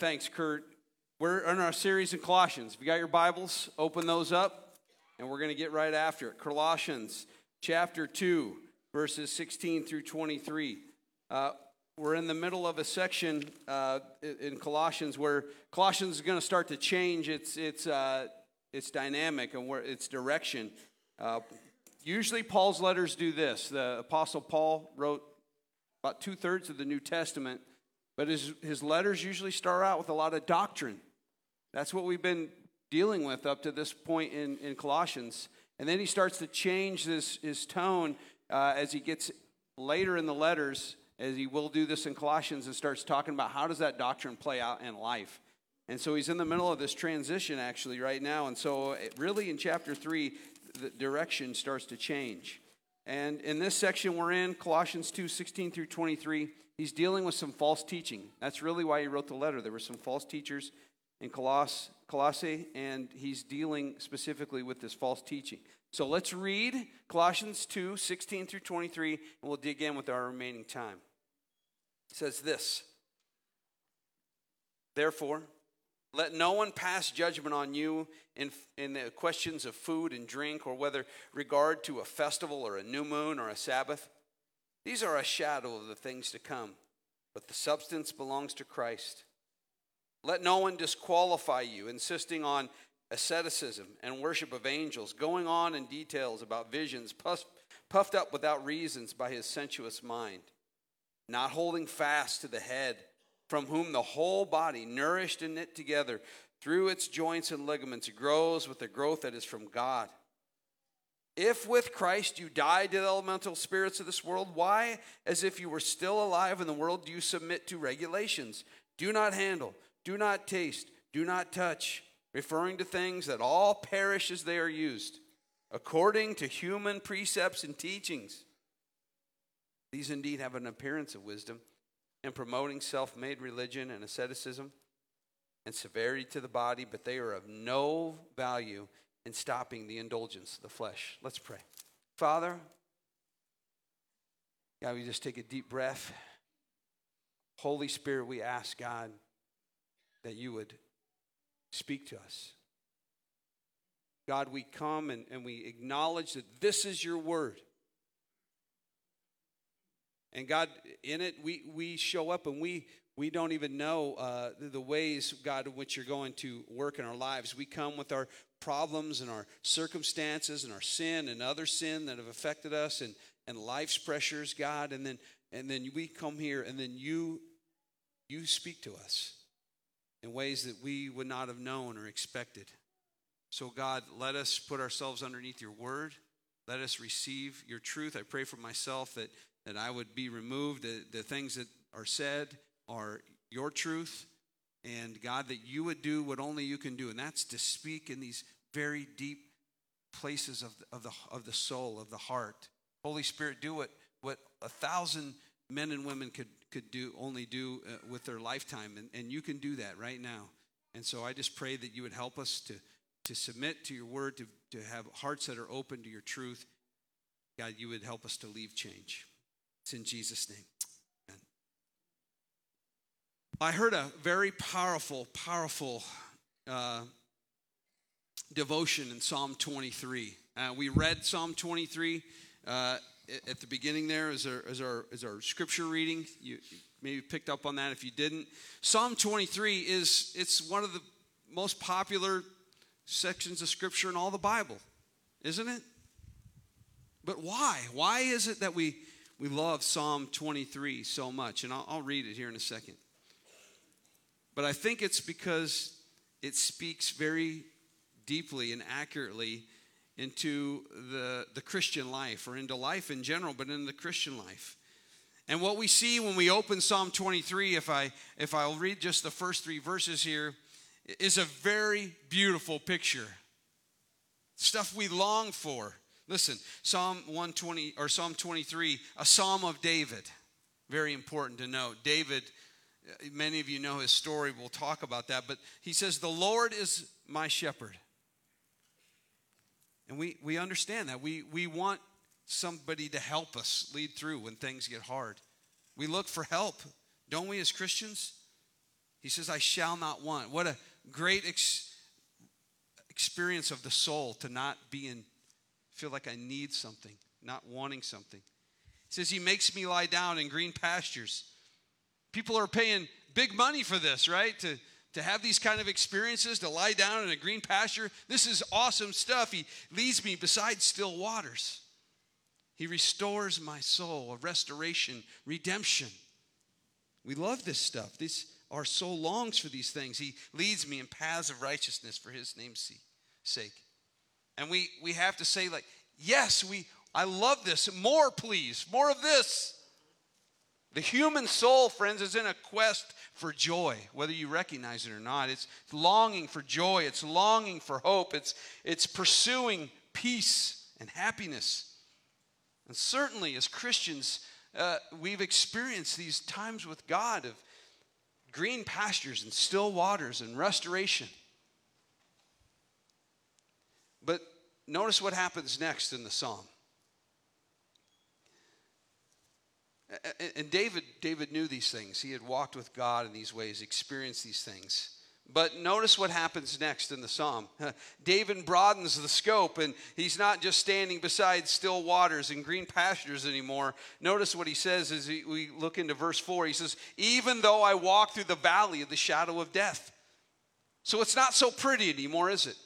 Thanks, Kurt. We're in our series in Colossians. If you got your Bibles, open those up, and we're going to get right after it. Colossians chapter 2, verses 16 through 23. We're in the middle of a section in Colossians where Colossians is going to start to change its dynamic and where its direction. Usually Paul's letters do this. The Apostle Paul wrote about 2/3 of the New Testament, but his letters usually start out with a lot of doctrine. That's what we've been dealing with up to this point in Colossians. And then he starts to change his tone as he gets later in the letters, as he will do this in Colossians, and starts talking about how does that doctrine play out in life. And so he's in the middle of this transition actually right now. And so really in chapter 3, the direction starts to change. And in this section we're in, Colossians 2, 16 through 23, he's dealing with some false teaching. That's really why he wrote the letter. There were some false teachers in Colossae, and he's dealing specifically with this false teaching. So let's read Colossians 2, 16 through 23, and we'll dig in with our remaining time. It says this: Therefore, let no one pass judgment on you in the questions of food and drink, or whether regard to a festival or a new moon or a Sabbath. These are a shadow of the things to come, but the substance belongs to Christ. Let no one disqualify you, insisting on asceticism and worship of angels, going on in details about visions, puffed up without reasons by his sensuous mind, not holding fast to the head, from whom the whole body, nourished and knit together through its joints and ligaments, grows with the growth that is from God. If with Christ you died to the elemental spirits of this world, why, as if you were still alive in the world, do you submit to regulations? Do not handle, do not taste, do not touch, referring to things that all perish as they are used, according to human precepts and teachings. These indeed have an appearance of wisdom, in promoting self-made religion and asceticism and severity to the body, but they are of no value in stopping the indulgence of the flesh. Let's pray. Father, God, we just take a deep breath. Holy Spirit, we ask, God, that you would speak to us. God, we come and we acknowledge that this is your word. And God, in it, we show up and we don't even know the ways, God, in which you're going to work in our lives. We come with our problems and our circumstances and our sin and other sin that have affected us and life's pressures, God. And then we come here and then you speak to us in ways that we would not have known or expected. So, God, let us put ourselves underneath your word. Let us receive your truth. I pray for myself that I would be removed. The things that are said are your truth. And God, that you would do what only you can do. And that's to speak in these very deep places of the soul, of the heart. Holy Spirit, do what 1,000 men and women could only do with their lifetime. And you can do that right now. And so I just pray that you would help us to submit to your word, to have hearts that are open to your truth. God, you would help us to leave change. It's in Jesus' name. Amen. I heard a very powerful devotion in Psalm 23. We read Psalm 23 at the beginning there as our scripture reading. You maybe picked up on that if you didn't. Psalm 23 it's one of the most popular sections of scripture in all the Bible, isn't it? But why? Why is it that we love Psalm 23 so much? And I'll read it here in a second. But I think it's because it speaks very deeply and accurately into the Christian life, or into life in general, but in the Christian life. And what we see when we open Psalm 23, if I'll read just the first 3 verses here, is a very beautiful picture. Stuff we long for. Listen, Psalm 23, a psalm of David. Very important to note. David, many of you know his story. We'll talk about that. But he says, the Lord is my shepherd. And we understand that. We want somebody to help us lead through when things get hard. We look for help, don't we, as Christians? He says, I shall not want. What a great experience of the soul to not feel like I need something, not wanting something. He says, he makes me lie down in green pastures. People are paying big money for this, right? To have these kind of experiences, to lie down in a green pasture. This is awesome stuff. He leads me beside still waters. He restores my soul, a restoration, redemption. We love this stuff. Our soul longs for these things. He leads me in paths of righteousness for his name's sake. And we have to say, like, yes, I love this. More, please. More of this. The human soul, friends, is in a quest for joy, whether you recognize it or not. It's longing for joy. It's longing for hope. It's pursuing peace and happiness. And certainly as Christians, we've experienced these times with God of green pastures and still waters and restoration. But notice what happens next in the psalm. And David knew these things. He had walked with God in these ways, experienced these things. But notice what happens next in the psalm. David broadens the scope, and he's not just standing beside still waters and green pastures anymore. Notice what he says as we look into verse 4. He says, even though I walk through the valley of the shadow of death. So it's not so pretty anymore, is it?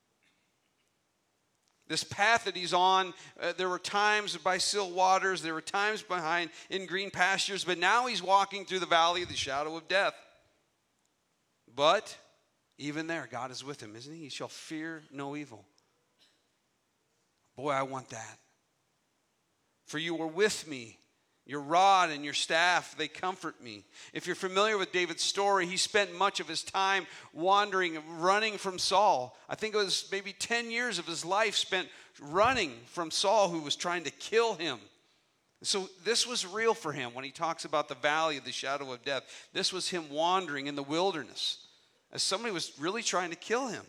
This path that he's on, there were times by still waters, there were times in green pastures, but now he's walking through the valley of the shadow of death. But even there, God is with him, isn't he? He shall fear no evil. Boy, I want that. For you were with me. Your rod and your staff, they comfort me. If you're familiar with David's story, he spent much of his time wandering, running from Saul. I think it was maybe 10 years of his life spent running from Saul, who was trying to kill him. So this was real for him when he talks about the valley of the shadow of death. This was him wandering in the wilderness as somebody was really trying to kill him.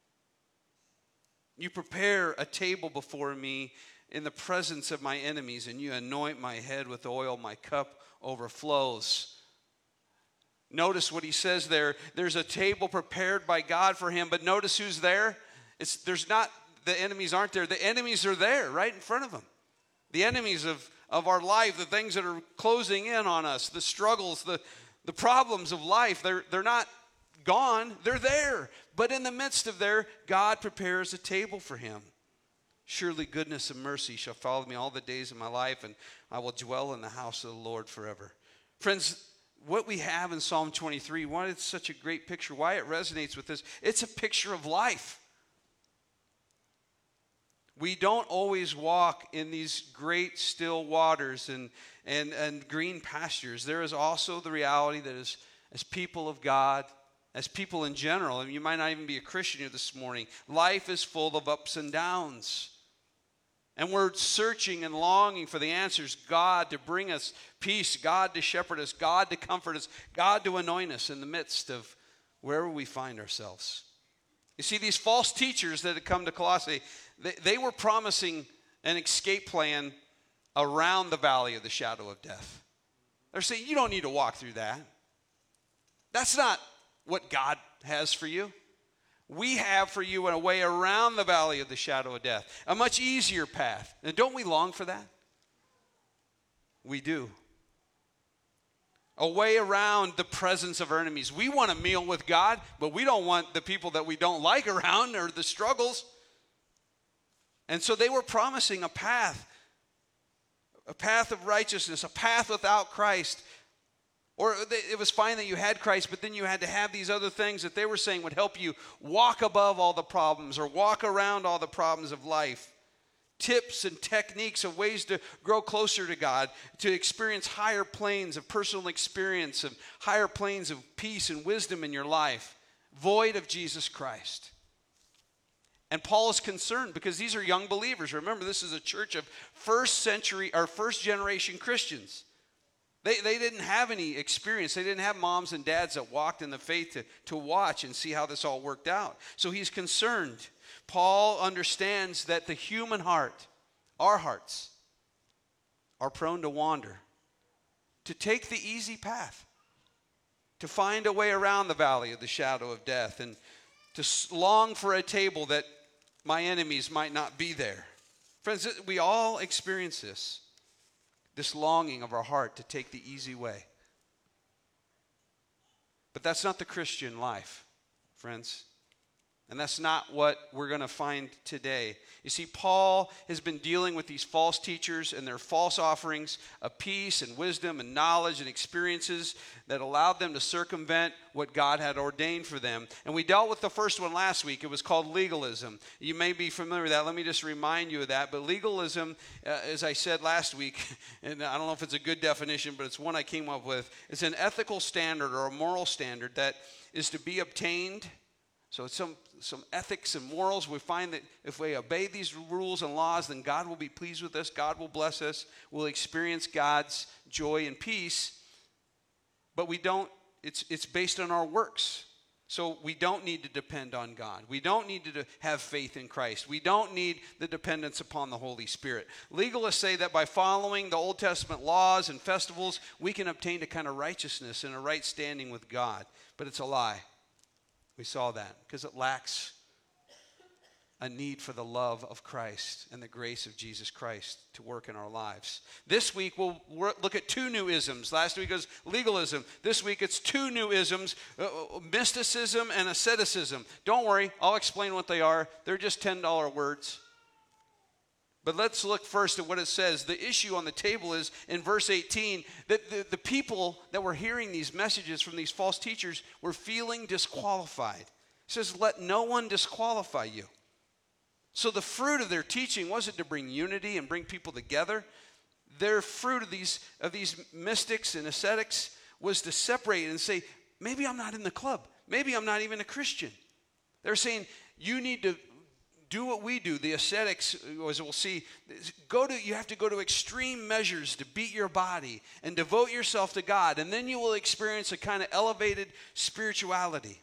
You prepare a table before me in the presence of my enemies, and you anoint my head with oil, my cup overflows. Notice what he says there. There's a table prepared by God for him, but notice who's there. The enemies aren't there. The enemies are there right in front of him. The enemies of our life, the things that are closing in on us, the struggles, the problems of life, they're not gone. They're there. But in the midst of there, God prepares a table for him. Surely goodness and mercy shall follow me all the days of my life, and I will dwell in the house of the Lord forever. Friends, what we have in Psalm 23, why it's such a great picture, why it resonates with this, it's a picture of life. We don't always walk in these great still waters and green pastures. There is also the reality that as people of God, as people in general, and you might not even be a Christian here this morning, life is full of ups and downs. And we're searching and longing for the answers, God to bring us peace, God to shepherd us, God to comfort us, God to anoint us in the midst of wherever we find ourselves. You see, these false teachers that had come to Colossae, they were promising an escape plan around the valley of the shadow of death. They're saying, you don't need to walk through that. That's not what God has for you. We have for you a way around the valley of the shadow of death, a much easier path. And don't we long for that? We do. A way around the presence of our enemies. We want a meal with God, but we don't want the people that we don't like around or the struggles. And so they were promising a path of righteousness, a path without Christ. Or it was fine that you had Christ, but then you had to have these other things that they were saying would help you walk above all the problems or walk around all the problems of life. Tips and techniques of ways to grow closer to God, to experience higher planes of personal experience, of higher planes of peace and wisdom in your life, void of Jesus Christ. And Paul is concerned because these are young believers. Remember, this is a church of first generation Christians. They didn't have any experience. They didn't have moms and dads that walked in the faith to watch and see how this all worked out. So he's concerned. Paul understands that the human heart, our hearts, are prone to wander, to take the easy path. to find a way around the valley of the shadow of death, and to long for a table that my enemies might not be there. Friends, we all experience this longing of our heart to take the easy way. But that's not the Christian life, friends. And that's not what we're going to find today. You see, Paul has been dealing with these false teachers and their false offerings of peace and wisdom and knowledge and experiences that allowed them to circumvent what God had ordained for them. And we dealt with the first one last week. It was called legalism. You may be familiar with that. Let me just remind you of that. But legalism, as I said last week, and I don't know if it's a good definition, but it's one I came up with. It's an ethical standard or a moral standard that is to be obtained. So it's some ethics and morals. We find that if we obey these rules and laws, then God will be pleased with us. God will bless us. We'll experience God's joy and peace. But we don't, it's based on our works. So we don't need to depend on God. We don't need to have faith in Christ. We don't need the dependence upon the Holy Spirit. Legalists say that by following the Old Testament laws and festivals, we can obtain a kind of righteousness and a right standing with God. But it's a lie. We saw that because it lacks a need for the love of Christ and the grace of Jesus Christ to work in our lives. This week we'll look at two new isms. Last week was legalism. This week it's two new isms, mysticism and asceticism. Don't worry, I'll explain what they are. They're just $10 words. But let's look first at what it says. The issue on the table is in verse 18 that the people that were hearing these messages from these false teachers were feeling disqualified. It says, let no one disqualify you. So the fruit of their teaching wasn't to bring unity and bring people together. Their fruit of these mystics and ascetics was to separate and say, maybe I'm not in the club. Maybe I'm not even a Christian. They're saying, you need to do what we do. The ascetics, as we'll see, you have to go to extreme measures to beat your body and devote yourself to God, and then you will experience a kind of elevated spirituality.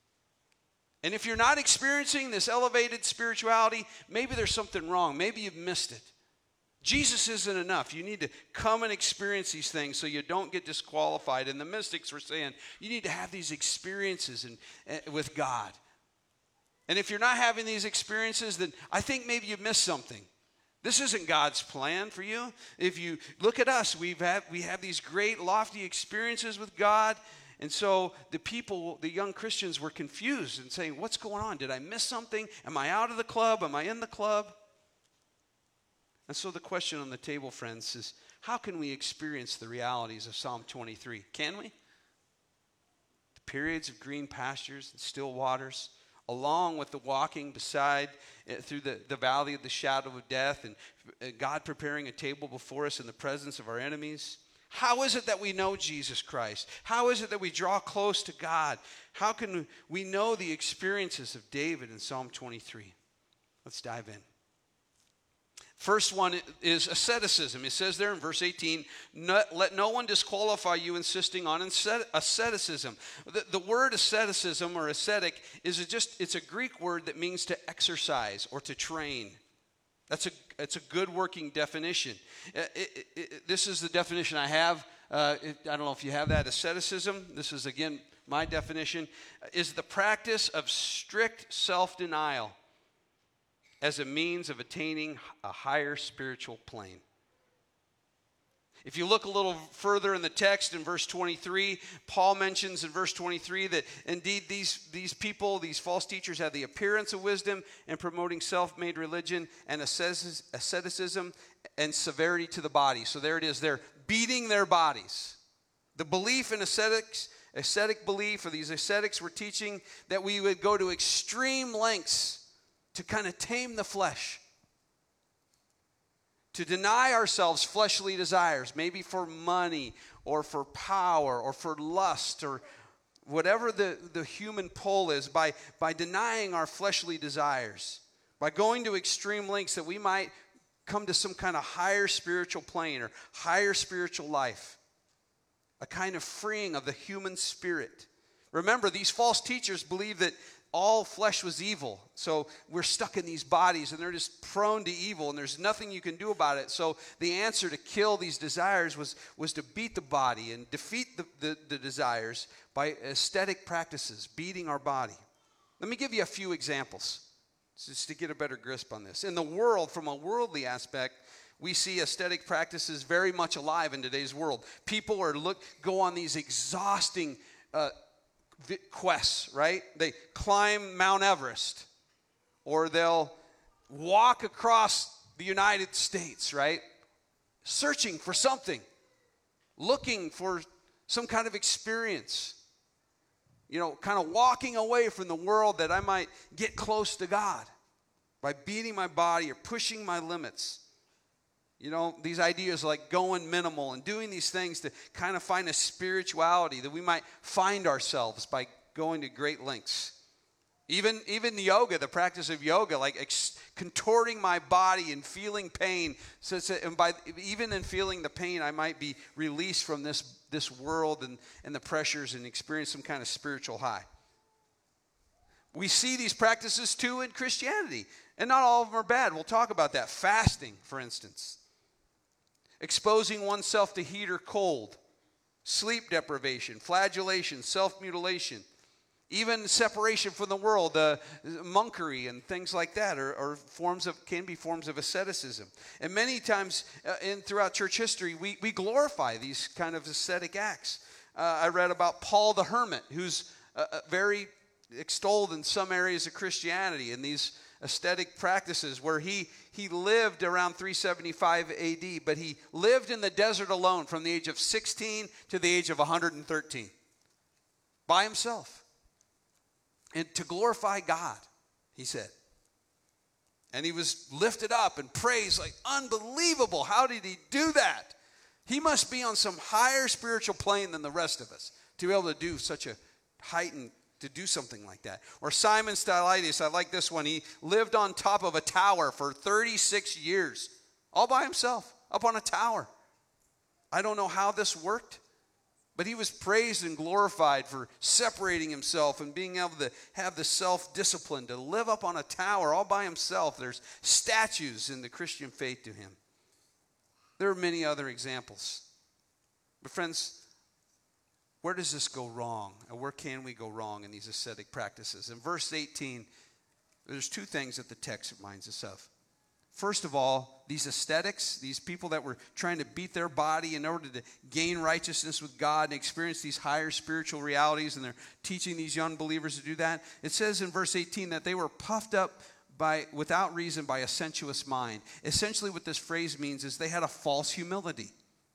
And if you're not experiencing this elevated spirituality, maybe there's something wrong. Maybe you've missed it. Jesus isn't enough. You need to come and experience these things so you don't get disqualified. And the mystics were saying, you need to have these experiences with God. And if you're not having these experiences, then I think maybe you've missed something. This isn't God's plan for you. If you look at us, we have these great lofty experiences with God. And so the young Christians were confused and saying, what's going on? Did I miss something? Am I out of the club? Am I in the club? And so the question on the table, friends, is how can we experience the realities of Psalm 23? Can we? The periods of green pastures and still waters, along with the walking through the valley of the shadow of death, and God preparing a table before us in the presence of our enemies. How is it that we know Jesus Christ? How is it that we draw close to God? How can we know the experiences of David in Psalm 23? Let's dive in. First one is asceticism. It says there in verse 18, let no one disqualify you insisting on asceticism. The word asceticism or ascetic it's a Greek word that means to exercise or to train. It's a good working definition. This is the definition I have. I don't know if you have that. Asceticism, this is again my definition, is the practice of strict self-denial as a means of attaining a higher spiritual plane. If you look a little further in the text in verse 23, Paul mentions in verse 23 that indeed these people, these false teachers, have the appearance of wisdom in promoting self-made religion and asceticism and severity to the body. So there it is, they're beating their bodies. The belief in ascetic belief, or these ascetics were teaching that we would go to extreme lengths to kind of tame the flesh, to deny ourselves fleshly desires, maybe for money or for power or for lust or whatever the human pull is, by denying our fleshly desires, by going to extreme lengths that we might come to some kind of higher spiritual plane or higher spiritual life, a kind of freeing of the human spirit. Remember, these false teachers believe that all flesh was evil. So we're stuck in these bodies and they're just prone to evil and there's nothing you can do about it. So the answer to kill these desires was to beat the body and defeat the desires by aesthetic practices, beating our body. Let me give you a few examples just to get a better grasp on this. In the world, from a worldly aspect, we see aesthetic practices very much alive in today's world. People go on these exhausting quests, right? They climb Mount Everest, or they'll walk across the United States, right? Searching for something, looking for some kind of experience, kind of walking away from the world that I might get close to God by beating my body or pushing my limits. These ideas like going minimal and doing these things to kind of find a spirituality that we might find ourselves by going to great lengths. Even yoga, the practice of yoga, like contorting my body and feeling pain. Even in feeling the pain, I might be released from this world and the pressures and experience some kind of spiritual high. We see these practices too in Christianity, and not all of them are bad. We'll talk about that. Fasting, for instance. Exposing oneself to heat or cold, sleep deprivation, flagellation, self-mutilation, even separation from the world, monkery and things like that can be forms of asceticism. And many times throughout church history, we glorify these kind of ascetic acts. I read about Paul the Hermit, who's very extolled in some areas of Christianity, and these aesthetic practices where he lived around 375 AD, but he lived in the desert alone from the age of 16 to the age of 113 by himself. And to glorify God, he said. And he was lifted up and praised like unbelievable. How did he do that? He must be on some higher spiritual plane than the rest of us to be able to do such a heightened to do something like that. Or Simon Stylites, I like this one. He lived on top of a tower for 36 years, all by himself, up on a tower. I don't know how this worked, but he was praised and glorified for separating himself and being able to have the self-discipline to live up on a tower all by himself. There's statues in the Christian faith to him. There are many other examples. But friends, where does this go wrong? And where can we go wrong in these ascetic practices? In verse 18, there's two things that the text reminds us of. First of all, these ascetics, these people that were trying to beat their body in order to gain righteousness with God and experience these higher spiritual realities, and they're teaching these young believers to do that. It says in verse 18 that they were puffed up without reason by a sensuous mind. Essentially what this phrase means is they had a false humility.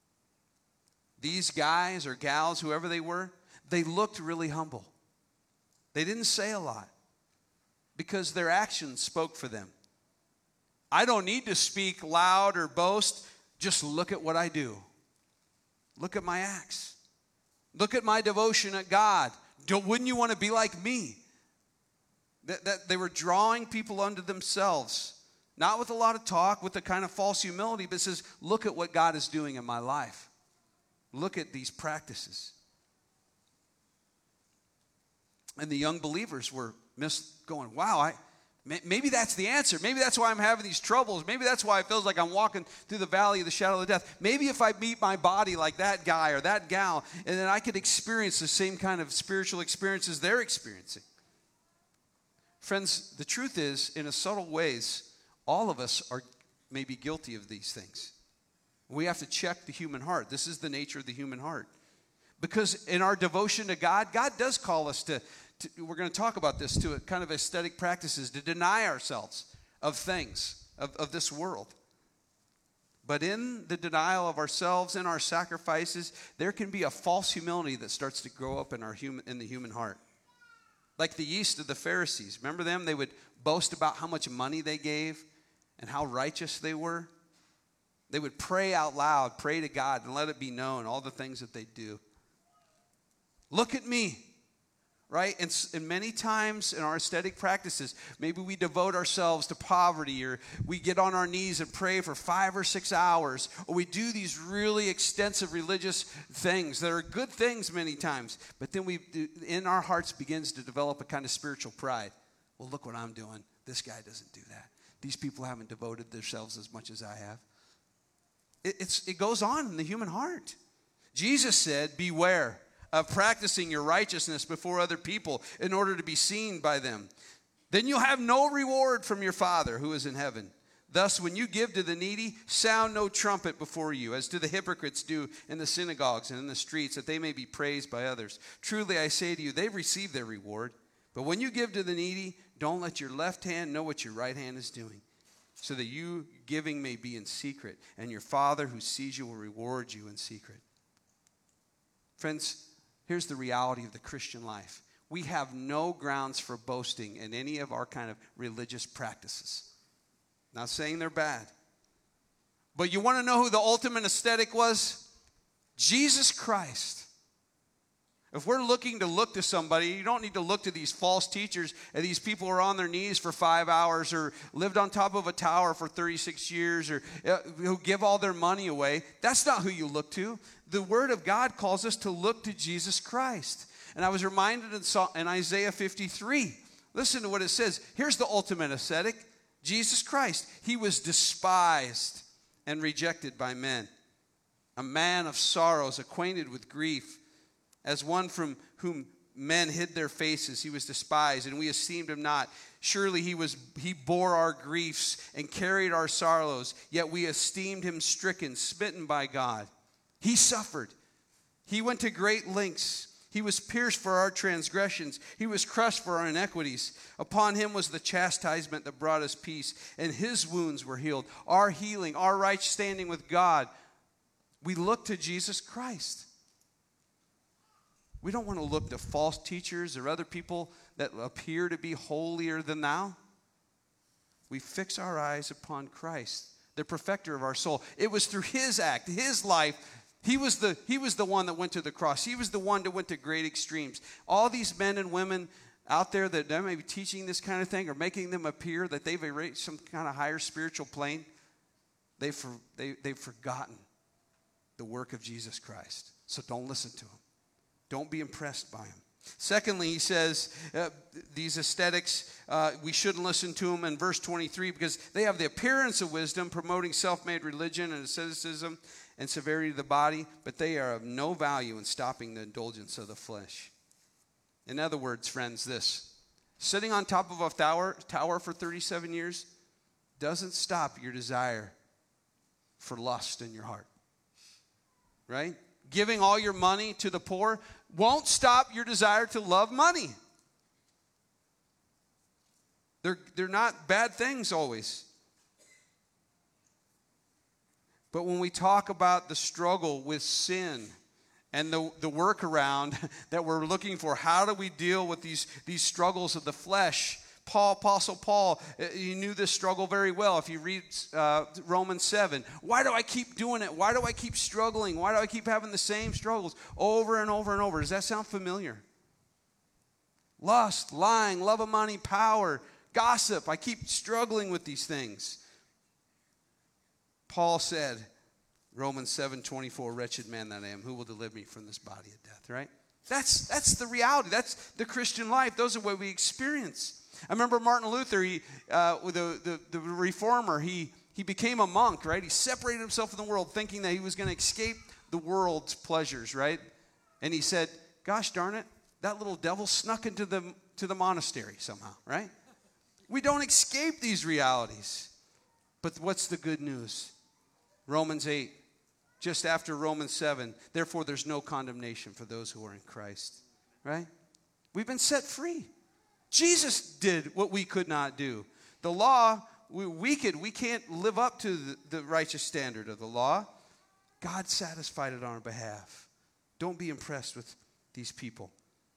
These guys or gals, whoever they were, they looked really humble. They didn't say a lot because their actions spoke for them. I don't need to speak loud or boast. Just look at what I do. Look at my acts. Look at my devotion at God. Wouldn't you want to be like me? That they were drawing people unto themselves, not with a lot of talk, with a kind of false humility, but says, look at what God is doing in my life. Look at these practices. And the young believers were going, wow, maybe that's the answer. Maybe that's why I'm having these troubles. Maybe that's why it feels like I'm walking through the valley of the shadow of death. Maybe if I meet my body like that guy or that gal, and then I could experience the same kind of spiritual experiences they're experiencing. Friends, the truth is, in a subtle ways, all of us are maybe guilty of these things. We have to check the human heart. This is the nature of the human heart. Because in our devotion to God, God does call us to we're going to talk about this, to a kind of aesthetic practices, to deny ourselves of things, of this world. But in the denial of ourselves, in our sacrifices, there can be a false humility that starts to grow up in the human heart. Like the yeast of the Pharisees. Remember them? They would boast about how much money they gave and how righteous they were. They would pray out loud, pray to God, and let it be known, all the things that they do. Look at me. right? And many times in our ascetic practices, maybe we devote ourselves to poverty, or we get on our knees and pray for 5 or 6 hours, or we do these really extensive religious things that are good things many times. But then in our hearts begins to develop a kind of spiritual pride. Well, look what I'm doing. This guy doesn't do that. These people haven't devoted themselves as much as I have. It goes on in the human heart. Jesus said, beware of practicing your righteousness before other people in order to be seen by them. Then you'll have no reward from your Father who is in heaven. Thus, when you give to the needy, sound no trumpet before you, as do the hypocrites do in the synagogues and in the streets, that they may be praised by others. Truly, I say to you, they've received their reward. But when you give to the needy, don't let your left hand know what your right hand is doing, so that you giving may be in secret, and your Father who sees you will reward you in secret. Friends, here's the reality of the Christian life. We have no grounds for boasting in any of our kind of religious practices. Not saying they're bad. But you want to know who the ultimate ascetic was? Jesus Christ. If we're looking to somebody, you don't need to look to these false teachers and these people who are on their knees for 5 hours, or lived on top of a tower for 36 years, or who give all their money away. That's not who you look to. The Word of God calls us to look to Jesus Christ. And I was reminded in Isaiah 53. Listen to what it says. Here's the ultimate ascetic, Jesus Christ. He was despised and rejected by men, a man of sorrows, acquainted with grief. As one from whom men hid their faces, he was despised, and we esteemed him not. Surely he bore our griefs and carried our sorrows, yet we esteemed him stricken, smitten by God. He suffered. He went to great lengths. He was pierced for our transgressions. He was crushed for our iniquities. Upon him was the chastisement that brought us peace, and his wounds were healed. Our healing, our right standing with God. We look to Jesus Christ. We don't want to look to false teachers or other people that appear to be holier than thou. We fix our eyes upon Christ, the perfecter of our soul. It was through his act, his life. He was the one that went to the cross. He was the one that went to great extremes. All these men and women out there that may be teaching this kind of thing or making them appear that they've reached some kind of higher spiritual plane, they've forgotten the work of Jesus Christ. So don't listen to them. Don't be impressed by him. Secondly, he says these ascetics, we shouldn't listen to them in verse 23 because they have the appearance of wisdom, promoting self-made religion and asceticism and severity of the body, but they are of no value in stopping the indulgence of the flesh. In other words, friends, this: sitting on top of a tower for 37 years doesn't stop your desire for lust in your heart, right? Giving all your money to the poor won't stop your desire to love money. They're not bad things always. But when we talk about the struggle with sin and the workaround that we're looking for, how do we deal with these struggles of the flesh? Apostle Paul, he knew this struggle very well. If you read Romans 7, why do I keep doing it? Why do I keep struggling? Why do I keep having the same struggles over and over and over? Does that sound familiar? Lust, lying, love of money, power, gossip. I keep struggling with these things. Paul said, Romans 7:24, wretched man that I am, who will deliver me from this body of death, right? That's the reality. That's the Christian life. Those are what we experience. I remember Martin Luther, the reformer, he became a monk, right? He separated himself from the world thinking that he was going to escape the world's pleasures, right? And he said, gosh darn it, that little devil snuck into the monastery somehow, right? We don't escape these realities. But what's the good news? Romans 8, just after Romans 7, therefore there's no condemnation for those who are in Christ, right? We've been set free. Jesus did what we could not do. The law, we can't live up to the righteous standard of the law. God satisfied it on our behalf. Don't be impressed with these people.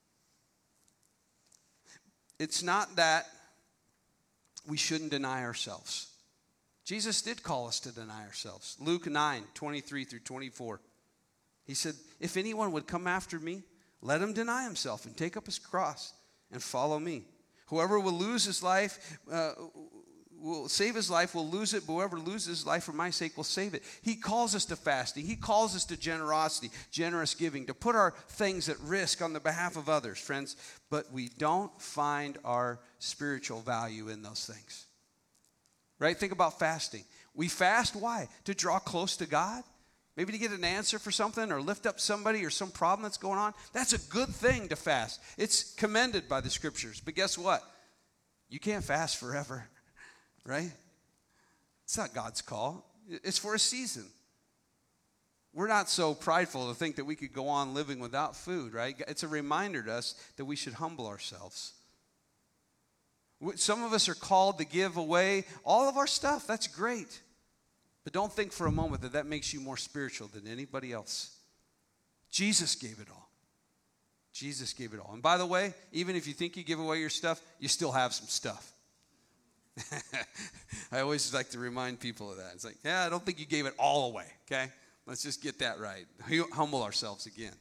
It's not that we shouldn't deny ourselves. Jesus did call us to deny ourselves. Luke 9:23 through 24. He said, if anyone would come after me, Let him deny himself and take up his cross and follow me. Whoever will lose his life, will save his life, will lose it. But whoever loses his life for my sake will save it. He calls us to fasting. He calls us to generosity, generous giving, to put our things at risk on the behalf of others, friends. But we don't find our spiritual value in those things. Right? Think about fasting. We fast, why? To draw close to God? Maybe to get an answer for something or lift up somebody or some problem that's going on. That's a good thing to fast. It's commended by the scriptures. But guess what? You can't fast forever, right? It's not God's call. It's for a season. We're not so prideful to think that we could go on living without food, right? It's a reminder to us that we should humble ourselves. Some of us are called to give away all of our stuff. That's great. But don't think for a moment that that makes you more spiritual than anybody else. Jesus gave it all. Jesus gave it all. And by the way, even if you think you give away your stuff, you still have some stuff. I always like to remind people of that. It's like, yeah, I don't think you gave it all away, okay? Let's just get that right. Humble ourselves again.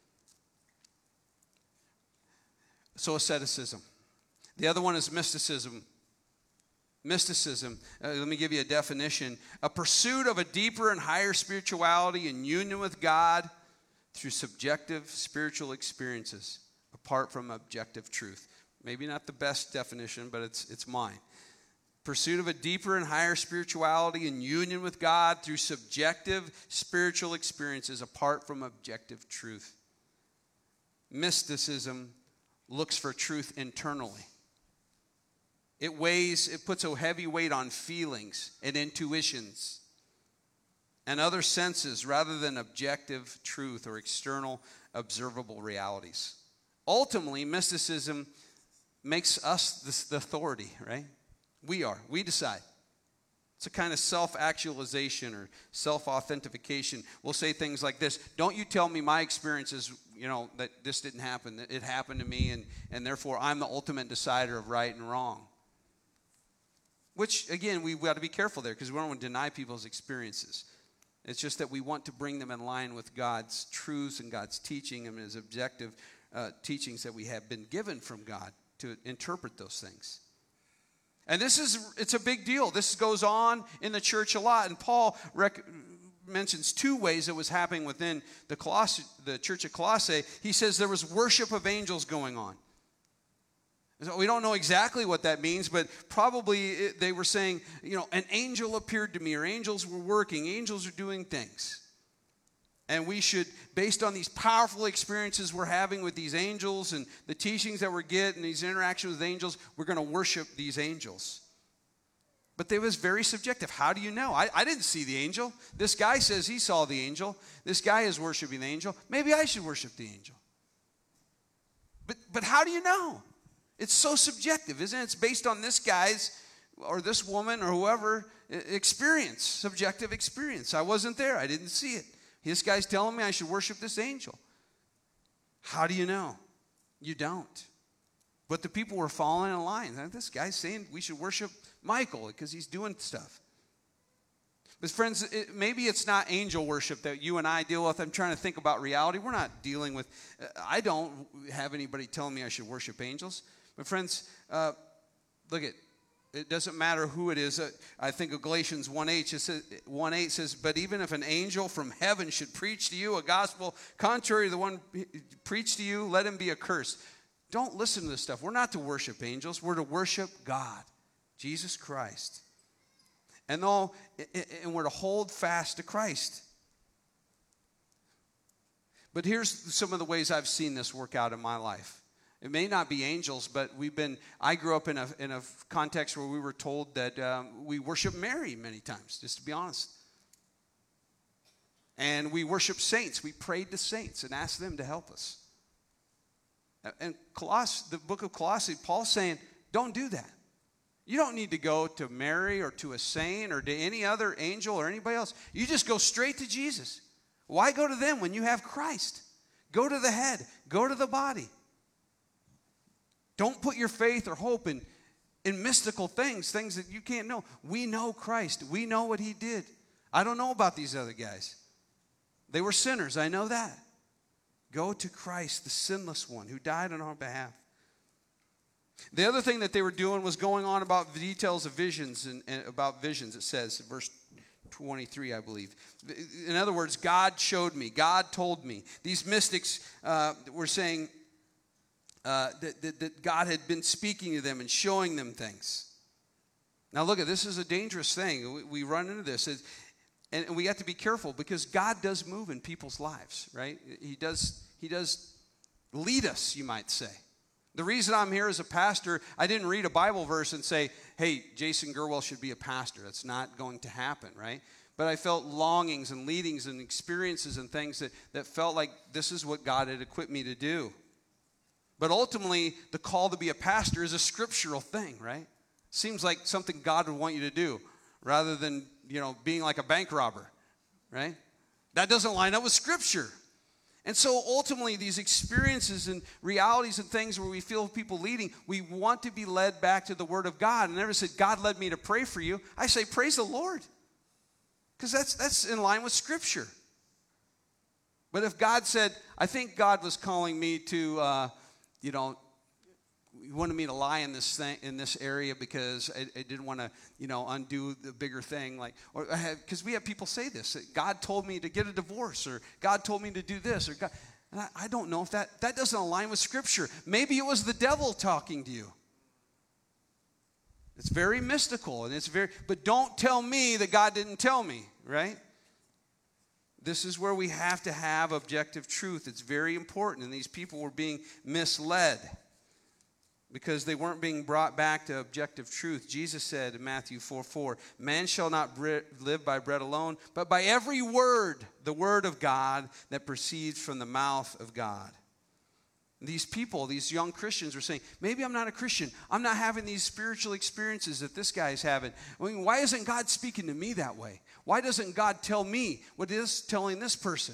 So asceticism. The other one is mysticism. Mysticism, let me give you a definition. A pursuit of a deeper and higher spirituality in union with God through subjective spiritual experiences apart from objective truth. Maybe not the best definition, but it's mine. Pursuit of a deeper and higher spirituality in union with God through subjective spiritual experiences apart from objective truth. Mysticism looks for truth internally. It puts a heavy weight on feelings and intuitions and other senses rather than objective truth or external observable realities. Ultimately, mysticism makes us the authority, right? We decide. It's a kind of self-actualization or self-authentication. We'll say things like this: don't you tell me my experiences, that this didn't happen, that it happened to me, and therefore I'm the ultimate decider of right and wrong. Which, again, we've got to be careful there because we don't want to deny people's experiences. It's just that we want to bring them in line with God's truths and God's teaching and his objective teachings that we have been given from God to interpret those things. And it's a big deal. This goes on in the church a lot. And Paul mentions two ways it was happening within the church at Colossae. He says there was worship of angels going on. We don't know exactly what that means, but probably they were saying, an angel appeared to me, or angels were working, angels are doing things. And we should, based on these powerful experiences we're having with these angels and the teachings that we're getting, these interactions with angels, we're going to worship these angels. But it was very subjective. How do you know? I didn't see the angel. This guy says he saw the angel. This guy is worshiping the angel. Maybe I should worship the angel. But how do you know? It's so subjective, isn't it? It's based on this guy's or this woman or whoever experience, subjective experience. I wasn't there. I didn't see it. This guy's telling me I should worship this angel. How do you know? You don't. But the people were falling in line. This guy's saying we should worship Michael because he's doing stuff. But friends, maybe it's not angel worship that you and I deal with. I'm trying to think about reality. We're not dealing with, I don't have anybody telling me I should worship angels. But friends, look at, it doesn't matter who it is. I think of Galatians 1:8 says, but even if an angel from heaven should preach to you a gospel contrary to the one preached to you, let him be accursed. Don't listen to this stuff. We're not to worship angels. We're to worship God, Jesus Christ. And we're to hold fast to Christ. But here's some of the ways I've seen this work out in my life. It may not be angels, but I grew up in a context where we were told that we worship Mary many times, just to be honest. And we worship saints. We prayed to saints and asked them to help us. And the book of Colossae, Paul's saying, don't do that. You don't need to go to Mary or to a saint or to any other angel or anybody else. You just go straight to Jesus. Why go to them when you have Christ? Go to the head. Go to the body. Don't put your faith or hope in mystical things that you can't know. We know Christ. We know what he did. I don't know about these other guys. They were sinners. I know that. Go to Christ, the sinless one who died on our behalf. The other thing that they were doing was going on about the details of visions and about visions, it says, verse 23, I believe. In other words, God showed me. God told me. These mystics were saying that God had been speaking to them and showing them things. Now look, this is a dangerous thing. We run into this. And we have to be careful because God does move in people's lives, right? He does lead us, you might say. The reason I'm here as a pastor, I didn't read a Bible verse and say, hey, Jason Gerwell should be a pastor. That's not going to happen, right? But I felt longings and leadings and experiences and things that felt like this is what God had equipped me to do. But ultimately, the call to be a pastor is a scriptural thing, right? Seems like something God would want you to do rather than, being like a bank robber, right? That doesn't line up with Scripture. And so ultimately, these experiences and realities and things where we feel people leading, we want to be led back to the Word of God. And I never said, God led me to pray for you. I say, praise the Lord. Because that's in line with Scripture. But if God said, I think God was calling me to, he wanted me to lie in this area because I didn't want to, undo the bigger thing. Because we have people say this, that God told me to get a divorce, or God told me to do this, or God. And I don't know if that doesn't align with Scripture. Maybe it was the devil talking to you. It's very mystical, and but don't tell me that God didn't tell me, right? This is where we have to have objective truth. It's very important, and these people were being misled because they weren't being brought back to objective truth. Jesus said in Matthew 4:4, man shall not live by bread alone, but by every word, the word of God that proceeds from the mouth of God. These people, these young Christians were saying, maybe I'm not a Christian. I'm not having these spiritual experiences that this guy's having. Why isn't God speaking to me that way? Why doesn't God tell me what He is telling this person?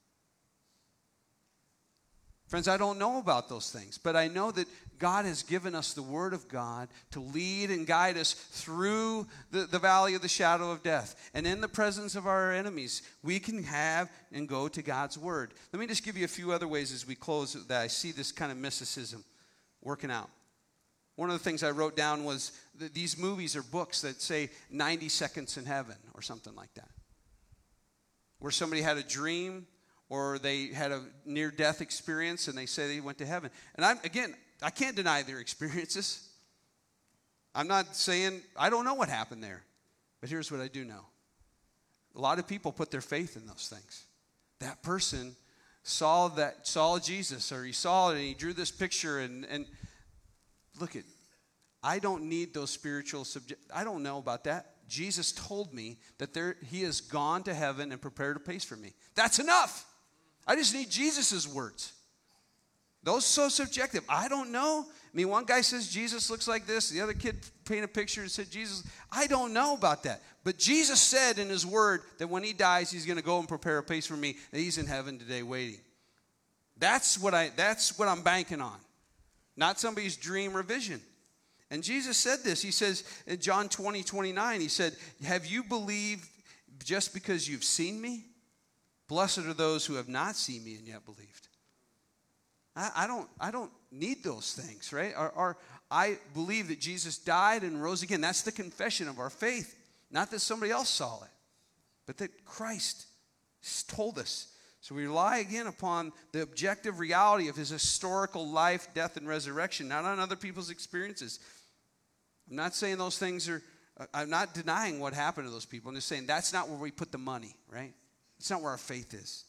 Friends, I don't know about those things, but I know that God has given us the Word of God to lead and guide us through the valley of the shadow of death. And in the presence of our enemies, we can have and go to God's Word. Let me just give you a few other ways as we close that I see this kind of mysticism working out. One of the things I wrote down was that these movies or books that say 90 seconds in heaven or something like that, where somebody had a dream or they had a near-death experience and they say they went to heaven. And I can't deny their experiences. I'm not saying, I don't know what happened there. But here's what I do know. A lot of people put their faith in those things. That person saw Jesus, or he saw it and he drew this picture and look at, I don't need those spiritual I don't know about that. Jesus told me that he has gone to heaven and prepared a place for me. That's enough. I just need Jesus' words. Those are so subjective. I don't know. I mean, one guy says Jesus looks like this. The other kid painted a picture and said Jesus. I don't know about that. But Jesus said in his word that when he dies, he's going to go and prepare a place for me, that he's in heaven today waiting. That's what I'm banking on. Not somebody's dream or vision. And Jesus said this. He says in John 20:29, he said, have you believed just because you've seen me? Blessed are those who have not seen me and yet believed. I don't need those things, right? I believe that Jesus died and rose again. That's the confession of our faith. Not that somebody else saw it, but that Christ told us. So we rely again upon the objective reality of his historical life, death, and resurrection, not on other people's experiences. I'm not saying those things I'm not denying what happened to those people. I'm just saying that's not where we put the money, right? It's not where our faith is.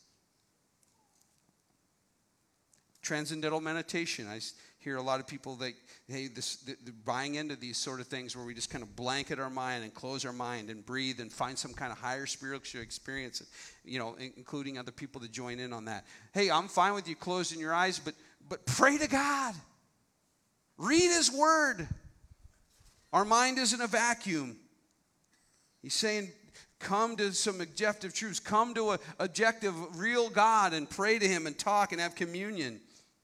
Transcendental meditation. I hear a lot of people that, they're buying into these sort of things where we just kind of blanket our mind and close our mind and breathe and find some kind of higher spiritual experience, including other people to join in on that. Hey, I'm fine with you closing your eyes, but pray to God. Read his word. Our mind isn't a vacuum. He's saying, come to some objective truths. Come to an objective, real God and pray to him and talk and have communion.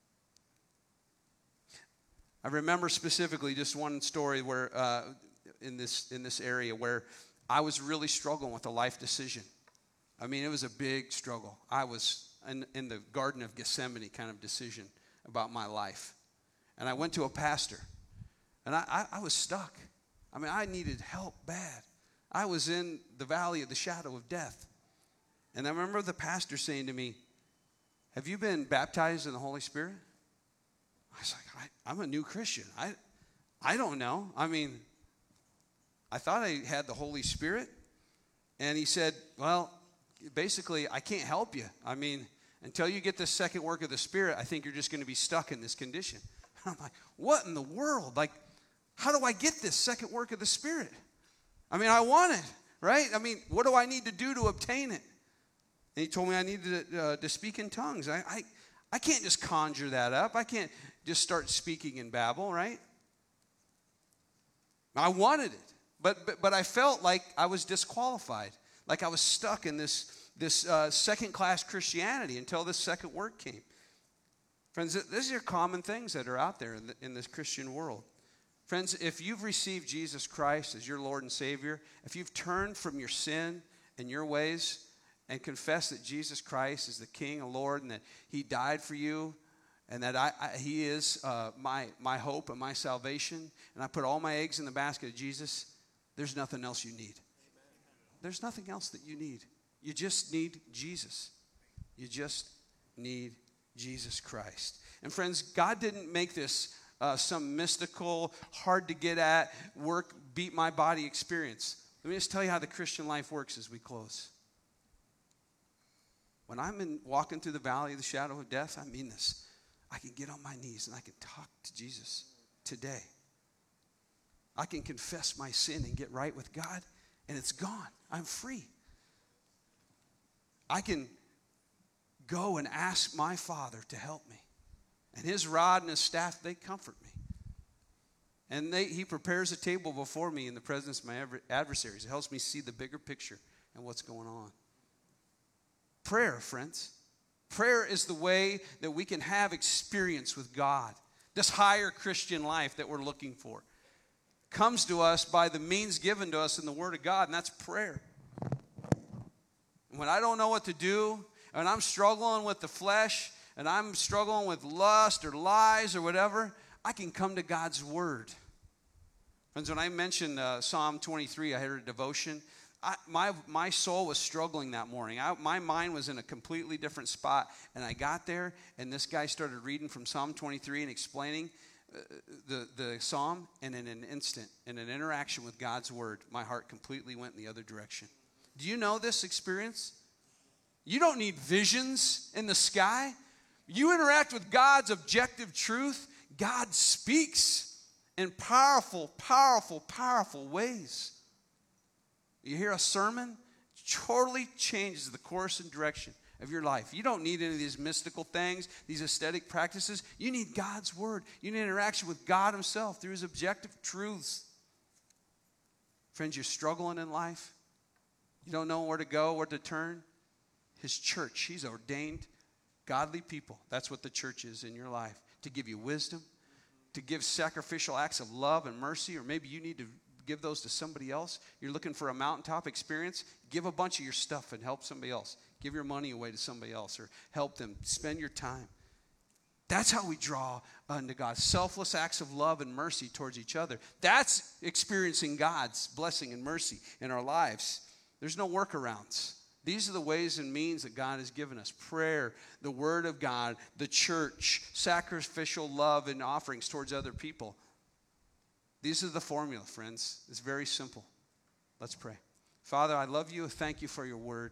I remember specifically just one story where in this area where I was really struggling with a life decision. I mean, it was a big struggle. I was in the Garden of Gethsemane kind of decision about my life. And I went to a pastor, and I was stuck. I mean, I needed help bad. I was in the valley of the shadow of death. And I remember the pastor saying to me, have you been baptized in the Holy Spirit? I was like, I'm a new Christian. I don't know. I mean, I thought I had the Holy Spirit. And he said, well, basically, I can't help you. I mean, until you get this second work of the Spirit, I think you're just going to be stuck in this condition. I'm like, what in the world? Like, how do I get this second work of the Spirit? I mean, I want it, right? I mean, what do I need to do to obtain it? And he told me I needed to speak in tongues. I can't just conjure that up. I can't just start speaking in Babel, right? I wanted it, but I felt like I was disqualified, like I was stuck in this second-class Christianity until this second work came. Friends, these are common things that are out there in this Christian world. Friends, if you've received Jesus Christ as your Lord and Savior, if you've turned from your sin and your ways and confessed that Jesus Christ is the King and Lord and that He died for you and that He is my hope and my salvation, and I put all my eggs in the basket of Jesus, there's nothing else you need. There's nothing else that you need. You just need Jesus. You just need Jesus Christ. And friends, God didn't make this some mystical, hard to get at, work, beat my body experience. Let me just tell you how the Christian life works as we close. When I'm walking through the valley of the shadow of death, I mean this. I can get on my knees and I can talk to Jesus today. I can confess my sin and get right with God, and it's gone. I'm free. I can go and ask my Father to help me. And His rod and His staff, they comfort me. And He prepares a table before me in the presence of my adversaries. It helps me see the bigger picture and what's going on. Prayer, friends. Prayer is the way that we can have experience with God. This higher Christian life that we're looking for comes to us by the means given to us in the Word of God, and that's prayer. When I don't know what to do, and I'm struggling with the flesh, and I'm struggling with lust or lies or whatever, I can come to God's Word. Friends, when I mentioned Psalm 23, I heard a devotion. My soul was struggling that morning. My mind was in a completely different spot. And I got there, and this guy started reading from Psalm 23 and explaining the psalm. And in an instant, in an interaction with God's Word, my heart completely went in the other direction. Do you know this experience? You don't need visions in the sky. You interact with God's objective truth. God speaks in powerful, powerful, powerful ways. You hear a sermon, it totally changes the course and direction of your life. You don't need any of these mystical things, these aesthetic practices. You need God's Word. You need interaction with God Himself through His objective truths. Friends, you're struggling in life. You don't know where to go, where to turn. His church, He's ordained godly people. That's what the church is in your life. To give you wisdom, to give sacrificial acts of love and mercy, or maybe you need to give those to somebody else. You're looking for a mountaintop experience. Give a bunch of your stuff and help somebody else. Give your money away to somebody else or help them. Spend your time. That's how we draw unto God. Selfless acts of love and mercy towards each other. That's experiencing God's blessing and mercy in our lives. There's no workarounds. These are the ways and means that God has given us. Prayer, the Word of God, the church, sacrificial love and offerings towards other people. These are the formula, friends. It's very simple. Let's pray. Father, I love you. Thank you for your Word.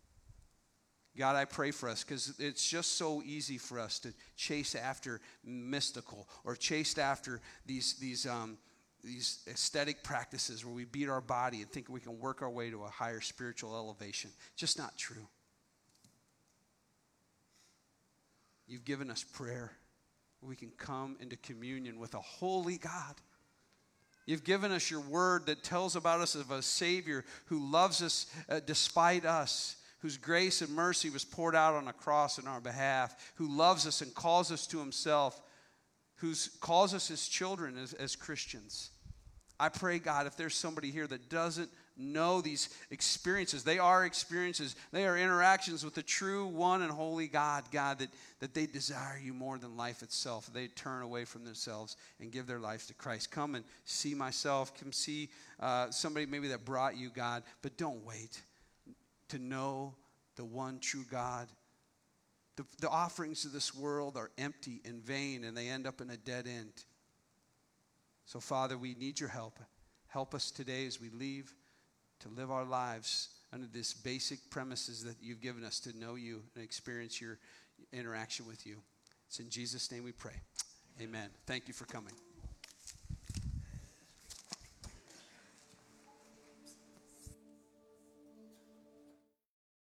God, I pray for us because it's just so easy for us to chase after mystical or chase after these aesthetic practices where we beat our body and think we can work our way to a higher spiritual elevation. Just not true. You've given us prayer. We can come into communion with a holy God. You've given us your Word that tells about us of a Savior who loves us despite us, whose grace and mercy was poured out on a cross in our behalf, who loves us and calls us to Himself, who calls us His children as Christians. I pray, God, if there's somebody here that doesn't know these experiences. They are experiences. They are interactions with the true one and holy God, God, that they desire you more than life itself. They turn away from themselves and give their life to Christ. Come and see myself. Come see somebody maybe that brought you, God. But don't wait to know the one true God. The offerings of this world are empty and vain, and they end up in a dead end. So, Father, we need your help. Help us today as we leave to live our lives under this basic premises that you've given us to know you and experience your interaction with you. It's in Jesus' name we pray. Amen. Thank you for coming.